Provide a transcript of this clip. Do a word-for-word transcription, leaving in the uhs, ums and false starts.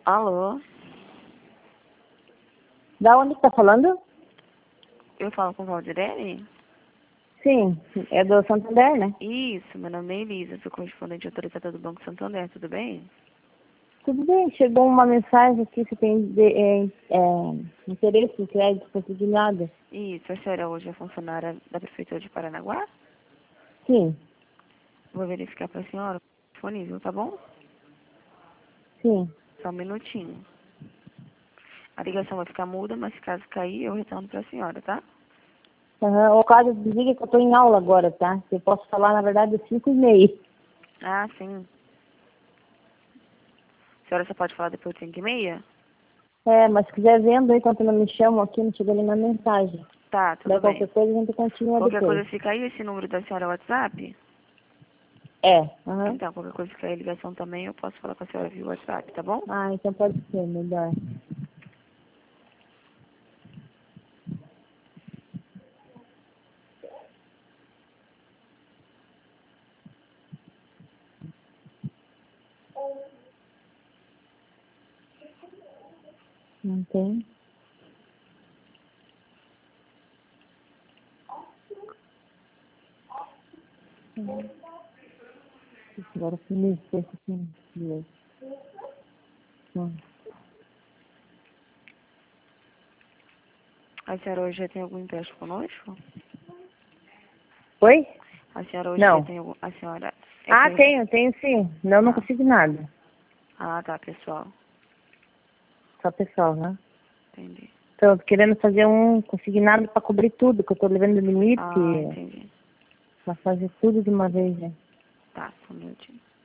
Alô? Da onde que tá falando? Eu falo com o Valdirene? Sim, é do Santander, né? Isso, meu nome é Elisa, sou correspondente autorizada do Banco Santander, tudo bem? Tudo bem, chegou uma mensagem aqui, você tem de, é, é, interesse em crédito consignado? Isso, a senhora hoje é funcionária da Prefeitura de Paranaguá? Sim, Vou verificar para a senhora disponível, tá bom? sim. Só um minutinho. A ligação vai ficar muda, mas caso cair, eu retorno para a senhora, tá? Uhum. O caso desliga que eu tô em aula agora, tá? Eu posso falar, na verdade, às cinco e meia. Ah, sim. A senhora só pode falar depois de cinco e meia? É, mas se quiser vendo aí, quando não me chamam aqui, não chegou nenhuma mensagem. Tá, tudo Daí qualquer bem. coisa a gente continua Qualquer depois. coisa, se cair esse número da senhora é o WhatsApp? É. Uhum. Então, qualquer coisa que cair a ligação também, eu posso falar com a senhora via WhatsApp, tá bom? Ah, então pode ser, melhor. Não tem? Uhum. Agora feliz, esse aqui. Beleza. Hum. A senhora hoje já tem algum empréstimo conosco? Oi? A senhora hoje já Não. tem algum... A senhora... É Ah, que... tenho, tenho sim. Não, não Ah. consigo nada. ah, tá, pessoal. Só pessoal, né? Entendi. Tô querendo fazer um consignado para cobrir tudo, que eu tô levando limite, Ah, entendi. para fazer tudo de uma vez, né? Tá, só um minutinho.